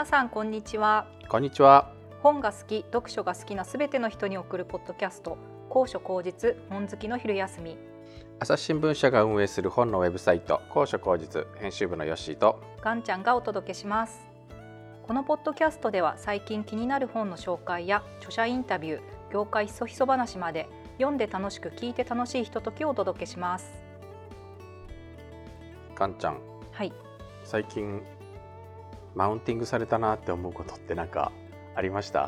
さんこんにちは。 こんにちは。 本が好き、読書が好きなすべての人に送るポッドキャスト、高所高実本好きの昼休み。 朝日新聞社が運営する本のウェブサイト、高所高実編集部のヨッシーとガンちゃんがお届けします。このポッドキャストでは最近気になる本の紹介や著者インタビュー、業界ひそひそ話まで読んで楽しく聞いて楽しいひとときをお届けします。 ガンちゃん、 はい。 最近マウンティングされたなって思うことって何かありました？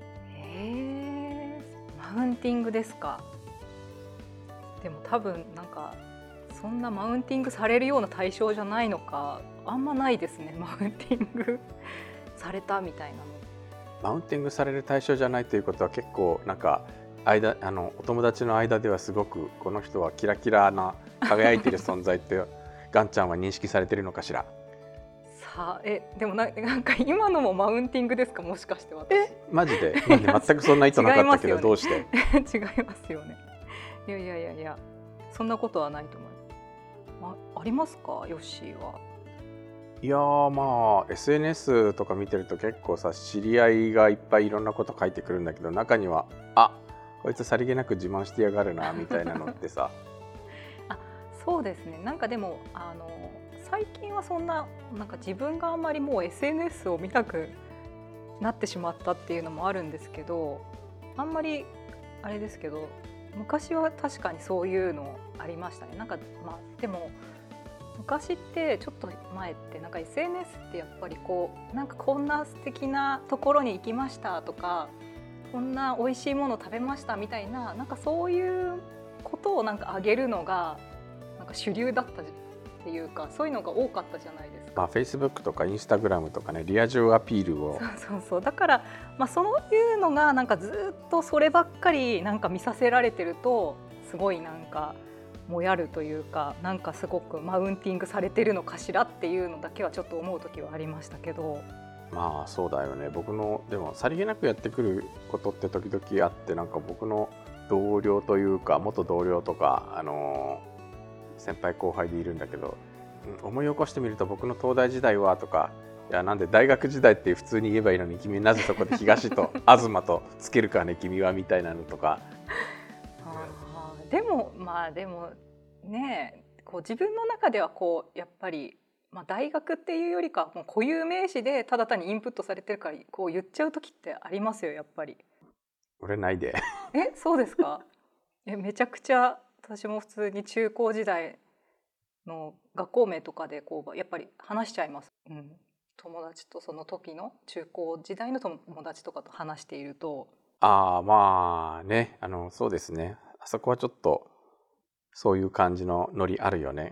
マウンティングですか。でも多分なんかそんなマウンティングされるような対象じゃないのか、あんまないですね。マウンティングされたみたいなの。 マウンティングされる対象じゃないということは結構なんかお友達の間ではすごくこの人はキラキラな輝いている存在ってガンちゃんは認識されているのかしら。 さあ、でもなんか今のもマウンティングですか、もしかして私。 マジで全くそんな意図なかったけど、どうして？ 違いますよね。いやそんなことはないと思います。ありますか、ヨッシーは？ いやー、まあ SNS とか見てると結構さ、知り合いがいっぱいいろんなこと書いてくるんだけど、中にはこいつさりげなく自慢してやがるなみたいなのってさそうですね。なんかでも最近はそんな、なんか自分があんまりもう SNS を見たくなってしまったっていうのもあるんですけど、あんまりあれですけど、昔は確かにそういうのありましたね。なんかでも昔ってちょっと前ってなんか SNS ってやっぱりなんかこんな素敵なところに行きましたとか、こんな美味しいもの食べましたみたいな、なんかそういうことをなんか上げるのがなんか主流だったっていうか、そういうのが多かったじゃないですか。 Facebook とか Instagram とかね、リア充アピールをそうだから、そういうのがなんかずっとそればっかりなんか見させられてると、すごいなんかもやるというか、なんかすごくマウンティングされてるのかしらっていうのだけはちょっと思う時はありましたけど。 まあそうだよね。僕のでもさりげなくやってくることって時々あって、なんか僕の同僚というか元同僚とか、先輩後輩でいるんだけど、思い起こしてみると僕の東大時代はとか、いやなんで大学時代って普通に言えばいいのに、君なぜそこで東と東とつけるかね君はみたいなのとか。 でもね、自分の中ではやっぱり、大学っていうよりかもう固有名詞でただ単にインプットされてるから言っちゃう時ってありますよ、やっぱり。 俺ないでそうですか？めちゃくちゃ私も普通に中高時代の学校名とかでやっぱり話しちゃいます。友達と、その時の中高時代の友達とかと話していると。 まあね、そうですね。あそこはちょっとそういう感じのノリあるよね。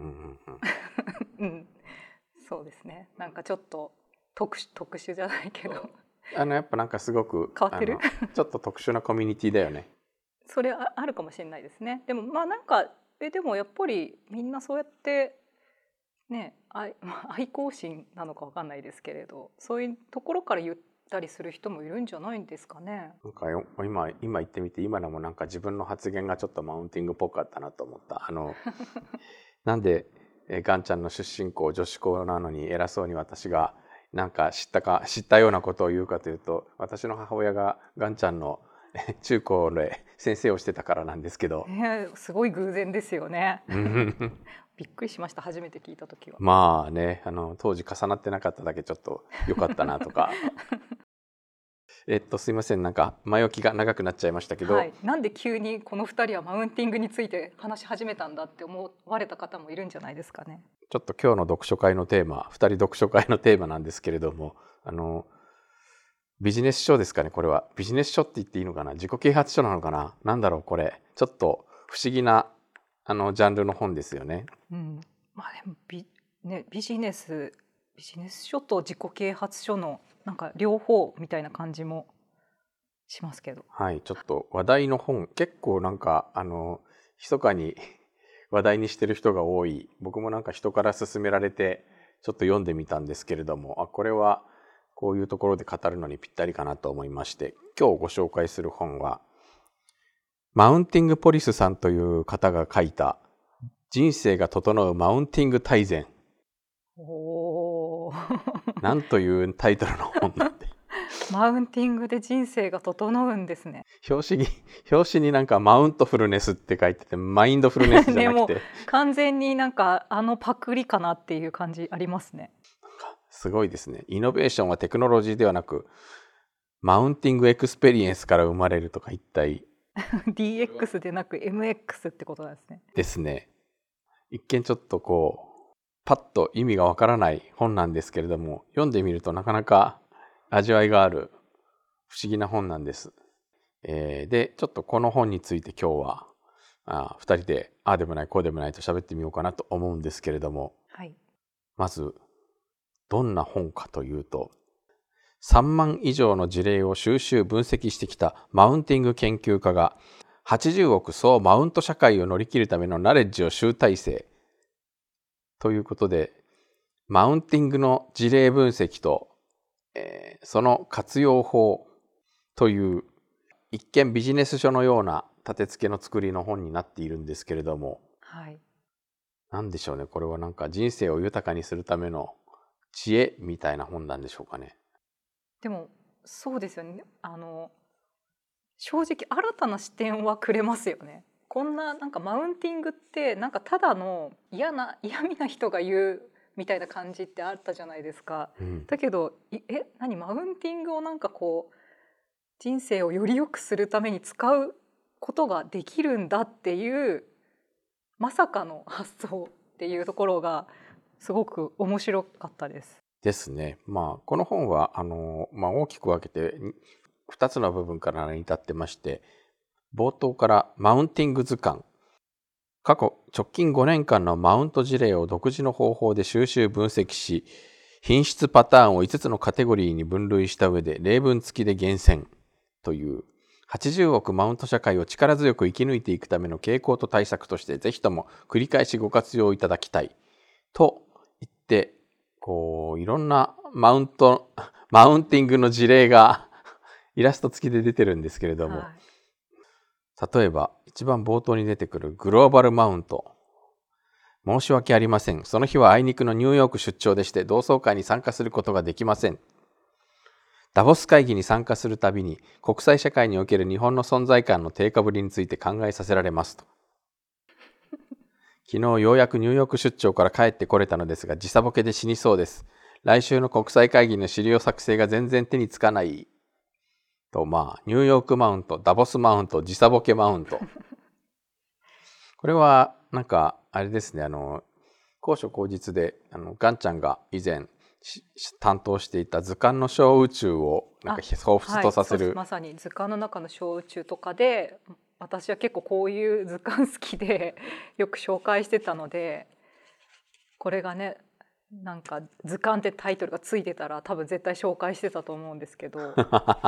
そうですね。なんかちょっと特殊じゃないけどやっぱなんかすごく変わってるちょっと特殊なコミュニティだよね。 それあるかもしれないですね。でもなんかでもやっぱりみんなそうやってね、愛好心なのか分かんないですけれど、そういうところから言ったりする人もいるんじゃないんですかね。 なんか今言ってみて、今のもなんか自分の発言がちょっとマウンティングっぽかったなと思った。なんでガンちゃんの出身校女子校なのに偉そうに私がなんか知ったようなことを言うかというと、私の母親がガンちゃんの中高で先生をしてたからなんですけど、 すごい偶然ですよねびっくりしました、初めて聞いた時は。 まあね、当時重なってなかっただけちょっと良かったなとかすいません、なんか前置きが長くなっちゃいましたけど、 なんで急にこの2人はマウンティングについて話し始めたんだって思われた方もいるんじゃないですかね。 ちょっと今日の読書会のテーマ、2人読書会のテーマなんですけれども、ビジネス書ですかね。これはビジネス書って言っていいのかな、自己啓発書なのかな、なんだろうこれ、ちょっと不思議なジャンルの本ですよね。 でもビジネス書と自己啓発書のなんか両方みたいな感じもしますけど、 ちょっと話題の本、結構なんか密かに話題にしてる人が多い。僕もなんか人から勧められてちょっと読んでみたんですけれども、これはこういうところで語るのにぴったりかなと思いまして、今日ご紹介する本はマウンティングポリスさんという方が書いた人生が整うマウンティング大全。 なんというタイトルの本なんて。 マウンティングで人生が整うんですね。 表紙になんかマウントフルネスって書いてて、マインドフルネスじゃなくて、 ね、もう完全になんかパクリかなっていう感じありますね。 すごいですね。イノベーションはテクノロジーではなくマウンティングエクスペリエンスから生まれるとか、一体 DX でなく MX ってことなんですね。 ですね。一見ちょっとこうパッと意味がわからない本なんですけれども、読んでみるとなかなか味わいがある不思議な本なんです。でちょっとこの本について今日は2人でああでもないこうでもないと喋ってみようかなと思うんですけれども、 はい、 まずどんな本かというと、3万以上の事例を収集分析してきたマウンティング研究家が80億総マウント社会を乗り切るためのナレッジを集大成ということで、マウンティングの事例分析と、その活用法という一見ビジネス書のような立て付けの作りの本になっているんですけれども、 はい、 なんでしょうね、これはなんか人生を豊かにするための知恵みたいな本なんでしょうかね。 でもそうですよね。正直新たな視点はくれますよね。こんななんかマウンティングってなんかただの嫌味な人が言うみたいな感じってあったじゃないですか。だけど何マウンティングをなんかこう人生をより良くするために使うことができるんだっていうまさかの発想っていうところがすごく面白かったです。 ですね。この本は大きく分けて2つの部分から成り立ってまして、冒頭からマウンティング図鑑、過去直近5年間のマウント事例を独自の方法で収集分析し、品質パターンを5つのカテゴリーに分類した上で例文付きで厳選という80億マウント社会を力強く生き抜いていくための傾向と対策として、ぜひとも繰り返しご活用いただきたいと言って、こういろんなマウンティングの事例がイラスト付きで出てるんですけれども、例えば一番冒頭に出てくるグローバルマウント。申し訳ありません。その日はあいにくのニューヨーク出張でして同窓会に参加することができません。ダボス会議に参加するたびに国際社会における日本の存在感の低下ぶりについて考えさせられますと。昨日ようやくニューヨーク出張から帰ってこれたのですが、時差ボケで死にそうです。来週の国際会議の資料作成が全然手につかないと、ニューヨークマウント、ダボスマウント、時差ボケマウント。これはなんかあれですね、高所高実でガンちゃんが以前担当していた図鑑の小宇宙をなんか彷彿とさせる、 まさに図鑑の中の小宇宙とかで、私は結構こういう図鑑好きでよく紹介してたので、これがねなんか図鑑ってタイトルがついてたら多分絶対紹介してたと思うんですけど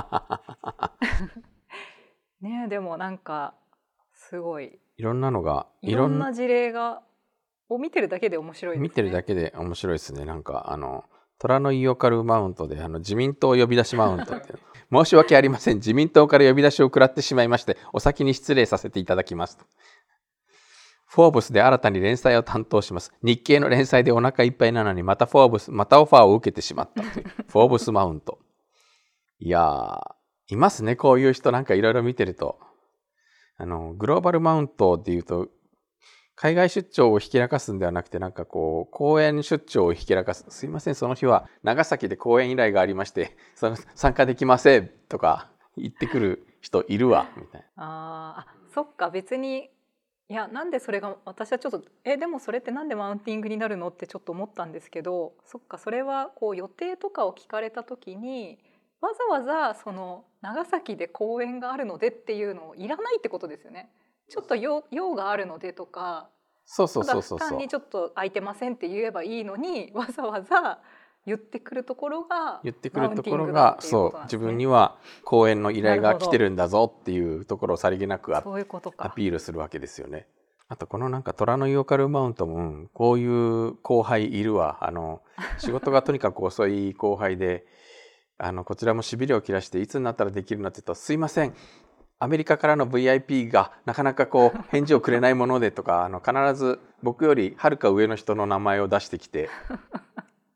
ね、でもなんかすごいいろんなのがいろんな事例を見てるだけで面白いですね。 見てるだけで面白いですね。なんか虎のイオカルマウントで自民党呼び出しマウントって申し訳ありません。自民党から呼び出しを食らってしまいましてお先に失礼させていただきますと。フォーブスで新たに連載を担当します。日経の連載でお腹いっぱいなのにまたオファーを受けてしまったというフォーブスマウント。いやいますね、こういう人。なんかいろいろ見てるとグローバルマウントっていうと海外出張をひきらかすんではなくて、なんかこう講演出張をひきらかす。すいません、その日は長崎で講演依頼がありまして参加できませんとか言ってくる人いるわみたいな。そっか、別にいやなんでそれが、私はちょっとでもそれってなんでマウンティングになるのってちょっと思ったんですけど、そっか、それはこう予定とかを聞かれた時にわざわざその長崎で講演があるのでっていうのをいらないってことですよね。ちょっと用があるのでとか、 そう単にちょっと空いてませんって言えばいいのに、わざわざ言ってくるところがそう自分には講演の依頼が来てるんだぞっていうところをさりげなくアピールするわけですよね。あとこのなんか虎のイオカルマウントも、こういう後輩いるわ。仕事がとにかく遅い後輩でこちらもしびれを切らしていつになったらできるのって言うと、すいません、アメリカからの VIP がなかなかこう返事をくれないものでとか必ず僕よりはるか上の人の名前を出してきて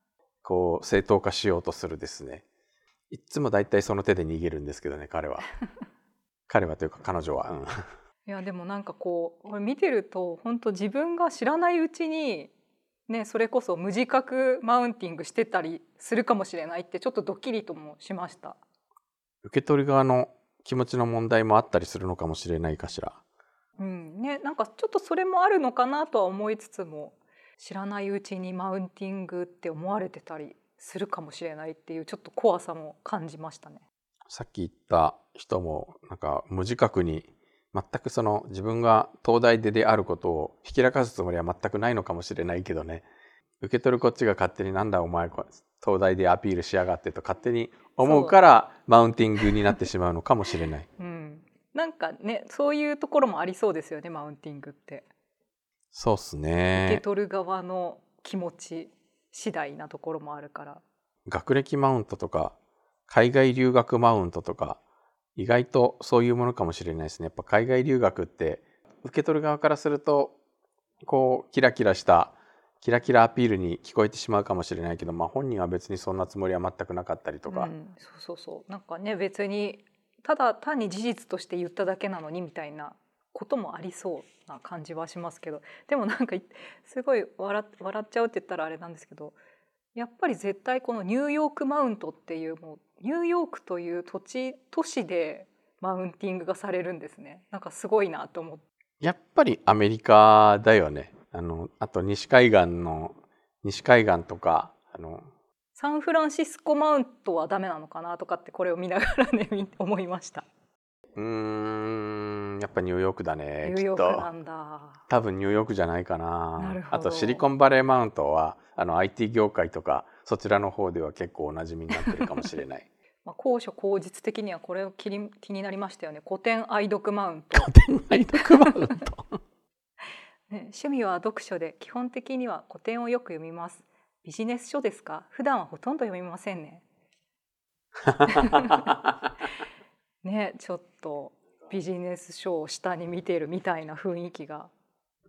こう正当化しようとするですね。いつもだいたいその手で逃げるんですけどね、彼は。彼はというか彼女は。 いやでもなんかこうこれ見てると本当自分が知らないうちにね、それこそ無自覚マウンティングしてたりするかもしれないってちょっとドキリともしました。 受け取る側の気持ちの問題もあったりするのかもしれないかしら。 うんね、なんかちょっとそれもあるのかなとは思いつつも、知らないうちにマウンティングって思われてたりするかもしれないっていうちょっと怖さも感じましたね。 さっき言った人もなんか無自覚に全くその自分が東大出であることをひきらかすつもりは全くないのかもしれないけどね、受け取るこっちが勝手になんだお前東大でアピールしやがってと勝手に思うからマウンティングになってしまうのかもしれない。 うん、なんかねそういうところもありそうですよね、マウンティングって。 そうっす受けね。 取る側の気持ち次第なところもあるから。 学歴マウントとか海外留学マウントとか意外とそういうものかもしれないですね。やっぱ海外留学って受け取る側からするとこうキラキラしたキラキラアピールに聞こえてしまうかもしれないけど、本人は別にそんなつもりは全くなかったりとか、 そうなんかね別にただ単に事実として言っただけなのにみたいなこともありそうな感じはしますけど、でもなんかすごい笑っちゃうって言ったらあれなんですけど、やっぱり絶対このニューヨークマウントっていうもうニューヨークという都市でマウンティングがされるんですね。なんかすごいなと思って。 やっぱりアメリカだよね。あと西海岸とかサンフランシスコマウントはダメなのかなとかってこれを見ながらね思いました。 やっぱニューヨークだね。 ニューヨークなんだ。 多分ニューヨークじゃないかな。 なるほど。 あとシリコンバレーマウントはIT 業界とかそちらの方では結構おなじみになってるかもしれない。 高所高実的にはこれを気になりましたよね。古典愛読マウント。 古典愛読マウント、 ね、趣味は読書で基本的には古典をよく読みます。ビジネス書ですか？普段はほとんど読みませんね。ね、ちょっとビジネス書を下に見てるみたいな雰囲気が。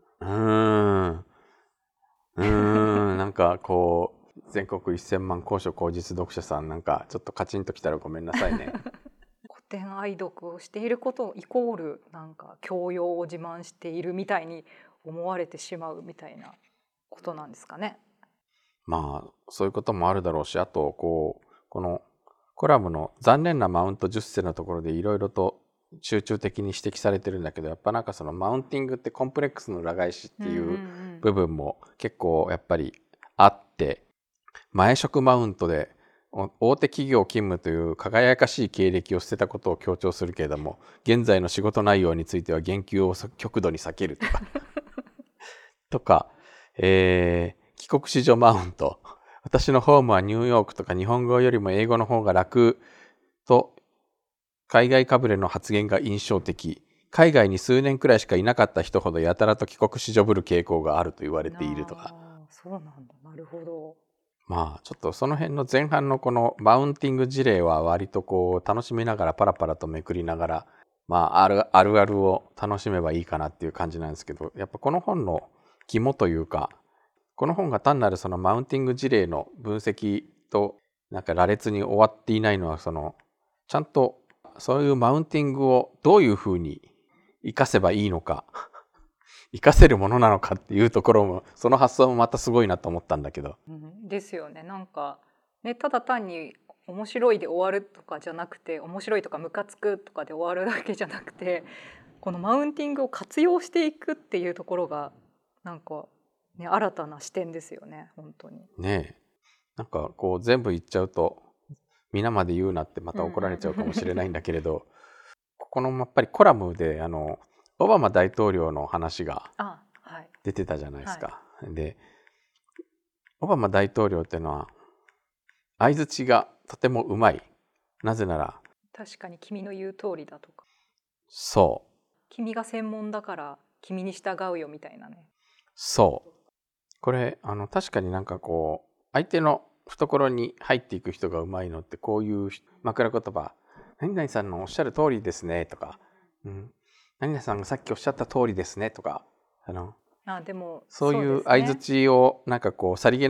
なんかこう全国1000万高所高実読者さんなんかちょっとカチンときたらごめんなさいね。 古典愛読をしていることイコールなんか教養を自慢しているみたいに思われてしまうみたいなことなんですかね。 そういうこともあるだろうし、あとこのコラムの残念なマウント10選のところでいろいろと集中的に指摘されてるんだけど、やっぱなんかそのマウンティングってコンプレックスの裏返しっていう部分も結構やっぱりあって、前職マウントで大手企業勤務という輝かしい経歴を捨てたことを強調するけれども、現在の仕事内容については言及を極度に避けるとかとか、帰国子女マウント、私のホームはニューヨークとか日本語よりも英語の方が楽と海外かぶれの発言が印象的。海外に数年くらいしかいなかった人ほどやたらと帰国子女ぶる傾向があると言われているとか。 そうなんだ。なるほど。 ちょっとその辺の前半のこのマウンティング事例は割とこう楽しみながらパラパラとめくりながら、あるあるを楽しめばいいかなっていう感じなんですけど、やっぱこの本の肝というか、この本が単なるそのマウンティング事例の分析となんか羅列に終わっていないのは、ちゃんとそういうマウンティングをどういうふうに活かせばいいのか活かせるものなのかっていうところも、その発想もまたすごいなと思ったんだけど、 ですよね。なんかね、ただ単に面白いで終わるとかじゃなくて、面白いとかムカつくとかで終わるだけじゃなくて、このマウンティングを活用していくっていうところがなんかね、新たな視点ですよね、本当に。 ねえ、なんかこう全部言っちゃうと皆まで言うなってまた怒られちゃうかもしれないんだけれど、ここのやっぱりコラムでオバマ大統領の話が出てたじゃないですか。で、オバマ大統領っていうのは相槌がとてもうまい。なぜなら、 確かに君の言う通りだとか、 そう君が専門だから君に従うよみたいなね。 そうこれ確かになんかこう相手の懐に入っていく人がうまいのって、こういう枕言葉、何々さんのおっしゃる通りですねとか、何々さんがさっきおっしゃった通りですねとか、 でもそういう相槌をなんかこうさりげなく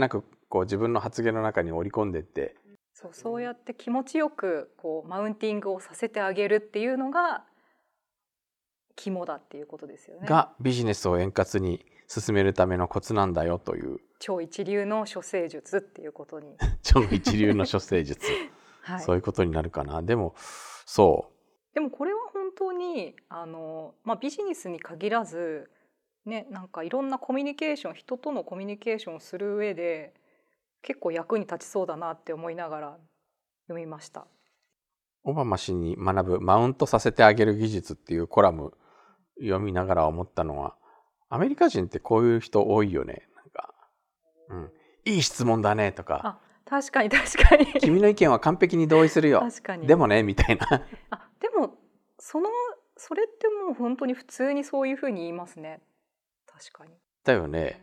こう自分の発言の中に織り込んでって、 そうやって気持ちよくこうマウンティングをさせてあげるっていうのが肝だっていうことですよね。 がビジネスを円滑に進めるためのコツなんだよという、 超一流の処世術っていうことに超一流の処世術、 はい、 そういうことになるかな。でもでもこれは本当にビジネスに限らずね、なんかいろんなコミュニケーション、人とのコミュニケーションをする上で結構役に立ちそうだなって思いながら読みました。 オバマ氏に学ぶマウントさせてあげる技術っていうコラム読みながら思ったのは、アメリカ人ってこういう人多いよね。なんか、いい質問だねとか、 確かに確かに君の意見は完璧に同意するよ、 確かにでもねみたいなでもそれってもう本当に普通にそういうふうに言いますね。確かにだよね。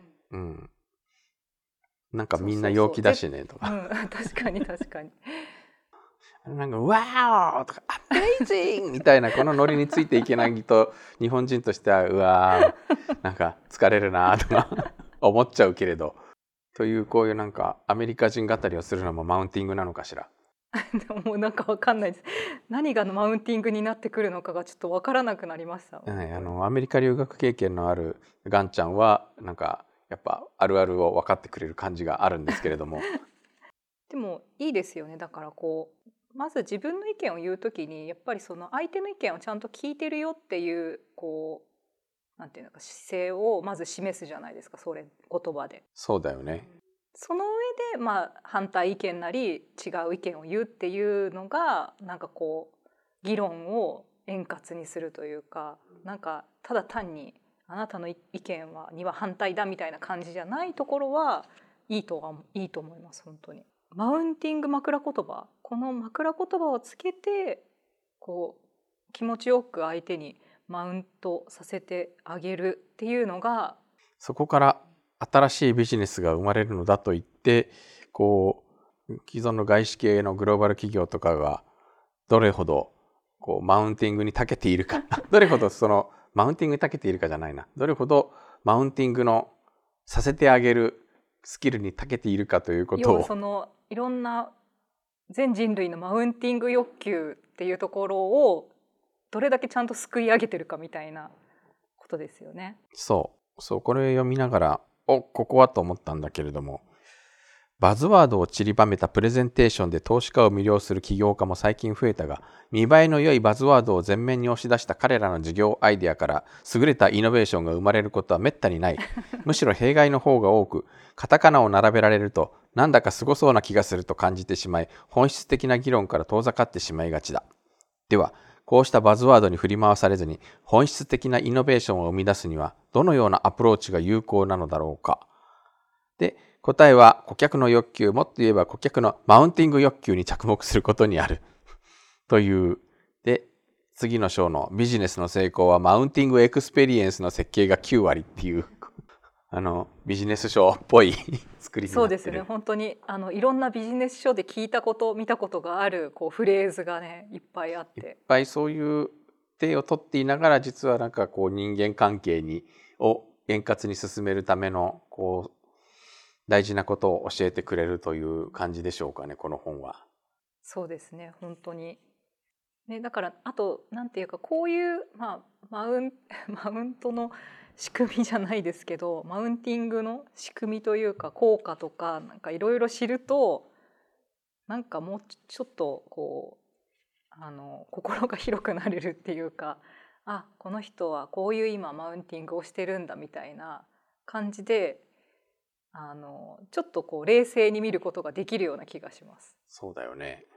なんかみんな陽気だしねとか、 確かに確かになんかワーとかアメイジングみたいなこのノリについていけないと日本人としてはうわーなんか疲れるなとか思っちゃうけれど、というこういうなんかアメリカ人語りをするのもマウンティングなのかしら。 でももうなんかわかんないです。何がマウンティングになってくるのかがちょっとわからなくなりました。 アメリカ留学経験のあるガンちゃんはなんかやっぱあるあるを分かってくれる感じがあるんですけれどもでもいいですよね。だからこうまず自分の意見を言うときにやっぱりその相手の意見をちゃんと聞いてるよっていうこうなんていうのか姿勢をまず示すじゃないですか、それ言葉で。 そうだよね。 その上で反対意見なり違う意見を言うっていうのがなんかこう議論を円滑にするというか、なんかただ単にあなたの意見には反対だみたいな感じじゃないところはいいと思います。本当にマウンティング枕言葉、この枕言葉をつけてこう気持ちよく相手にマウントさせてあげるっていうのが、 そこから新しいビジネスが生まれるのだと言って、こう既存の外資系のグローバル企業とかがどれほどこうマウンティングに長けているかどれほどそのマウンティングに長けているかじゃないな、どれほどマウンティングのさせてあげるスキルに長けているかということを、 そのいろんな全人類のマウンティング欲求っていうところをどれだけちゃんとすくい上げてるかみたいなことですよね。 そうこれを読みながらここはと思ったんだけれども、バズワードを散りばめたプレゼンテーションで投資家を魅了する起業家も最近増えたが、見栄えの良いバズワードを前面に押し出した彼らの事業アイデアから優れたイノベーションが生まれることはめったにない。むしろ弊害の方が多く、カタカナを並べられるとなんだかすごそうな気がすると感じてしまい、本質的な議論から遠ざかってしまいがちだ。ではこうしたバズワードに振り回されずに本質的なイノベーションを生み出すにはどのようなアプローチが有効なのだろうか。で、答えは顧客の欲求、もっと言えば顧客のマウンティング欲求に着目することにあるという。で、次の章のビジネスの成功はマウンティングエクスペリエンスの設計が9割っていうビジネス書っぽい作りになってる。 そうですね。本当にいろんなビジネス書で聞いたこと見たことがあるこうフレーズがねいっぱいあって、いっぱいそういう手を取っていながら、実はなんかこう人間関係を円滑に進めるためのこう大事なことを教えてくれるという感じでしょうかね、この本は。 そうですね、本当にね。だからあとなんていうかこういうマウントの仕組みじゃないですけど、マウンティングの仕組みというか効果とかなんかいろいろ知ると、なんかもうちょっとこう心が広くなれるっていうか、あ、この人はこういう今マウンティングをしてるんだみたいな感じでちょっとこう冷静に見ることができるような気がします。 そうだよね。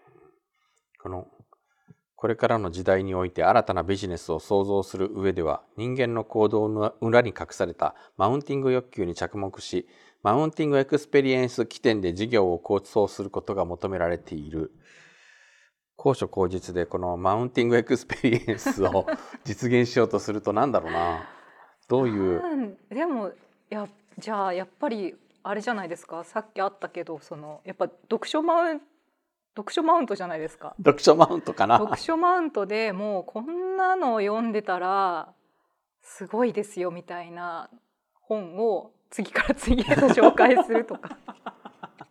これからの時代において新たなビジネスを創造する上では、人間の行動の裏に隠されたマウンティング欲求に着目し、マウンティングエクスペリエンス起点で事業を構想することが求められている。高所高実でこのマウンティングエクスペリエンスを実現しようとするとなんだろうな、どういう、 でもじゃあやっぱりあれじゃないですか、さっきあったけどやっぱ読書マウントじゃないですか。 読書マウントかな。 読書マウントでもうこんなのを読んでたらすごいですよみたいな本を次から次へと紹介するとか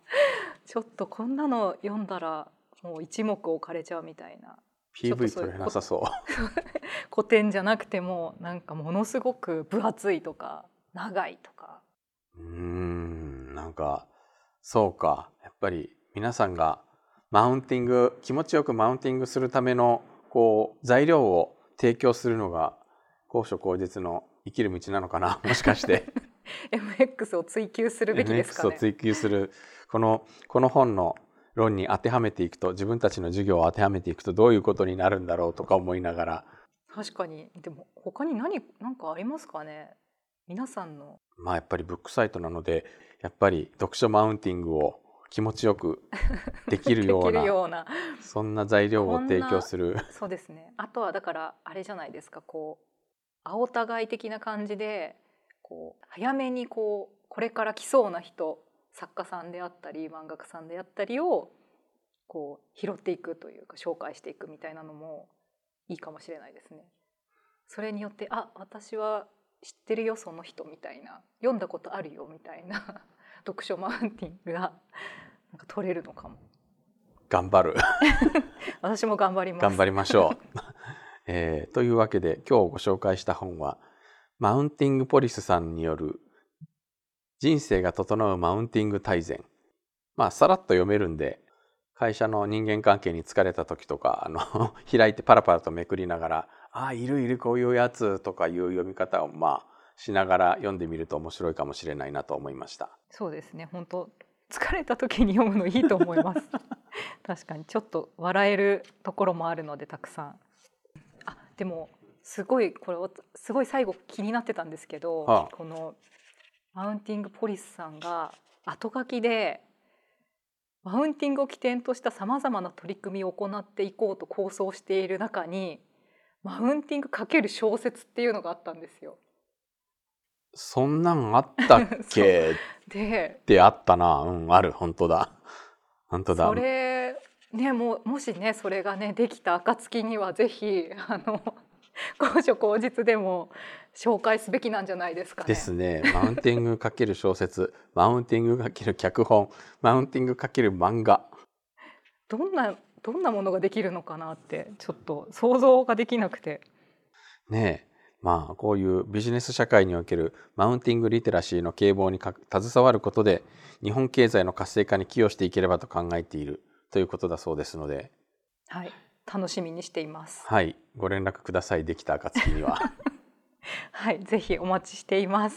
ちょっとこんなの読んだらもう一目置かれちゃうみたいな。 PV 撮れなさそう。 古典じゃなくてもなんかものすごく分厚いとか長いとか。 なんかそうか、やっぱり皆さんがマウンティング、気持ちよくマウンティングするためのこう材料を提供するのが高所高実の生きる道なのかな、もしかして MX を追求するべきですかね。 MX を追求するこの本の論に当てはめていくと、自分たちの授業を当てはめていくとどういうことになるんだろうとか思いながら。 確かに。でも他に何かありますかね、皆さんの。 まあやっぱりブックサイトなので、やっぱり読書マウンティングを気持ちよくできるようなそんな材料を提供する。 そうですね。あとはだからあれじゃないですか、こう青互い的な感じでこう早めにこれから来そうな人、作家さんであったり漫画家さんであったりをこう拾っていくというか紹介していくみたいなのもいいかもしれないですね。それによって私は知ってるよその人みたいな、読んだことあるよみたいな読書マウンティングがなんか取れるのかも。 頑張る私も頑張ります。 頑張りましょう、というわけで今日ご紹介した本はマウンティングポリスさんによる人生が整うマウンティング大全。さらっと読めるんで、会社の人間関係に疲れた時とか開いてパラパラとめくりながら、いるこういうやつとかいう読み方をしながら読んでみると面白いかもしれないなと思いました。 そうですね、本当疲れた時に読むのいいと思います確かにちょっと笑えるところもあるのでたくさん。でもすごい最後気になってたんですけど、このマウンティングポリスさんが後書きでマウンティングを起点としたさまざまな取り組みを行っていこうと構想している中にマウンティング×小説っていうのがあったんですよ。 そんなんあったっけであったな。ある。本当だそれね、もしねそれがねできた暁にはぜひ高所高実でも紹介すべきなんじゃないですかね。 ですね。マウンティング×小説、マウンティング×脚本、マウンティング×漫画。 どんなものができるのかなってちょっと想像ができなくて。 ねえ。こういうビジネス社会におけるマウンティングリテラシーの啓蒙に携わることで日本経済の活性化に寄与していければと考えているということだそうですので、 はい、楽しみにしています。 はい、ご連絡ください。できた暁にははい、ぜひお待ちしています。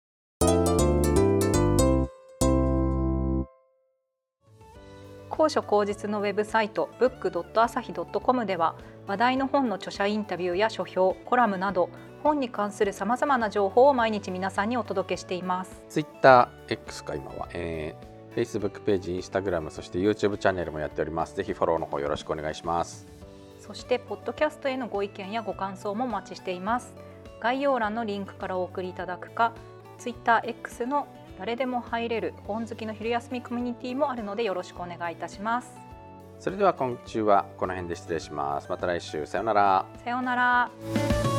高所高実のウェブサイト book.asahi.com では話題の本の著者インタビューや書評、コラムなど本に関するさまざまな情報を毎日皆さんにお届けしています。 Twitter、X か今は、Facebook ページ、Instagram、そして YouTube チャンネルもやっております。ぜひフォローの方よろしくお願いします。 そしてポッドキャストへのご意見やご感想もお待ちしています。概要欄のリンクからお送りいただくか、Twitter、X の誰でも入れる本好きの昼休みコミュニティもあるのでよろしくお願いいたします。 それでは今週はこの辺で失礼します。また来週。さようなら。 さようなら。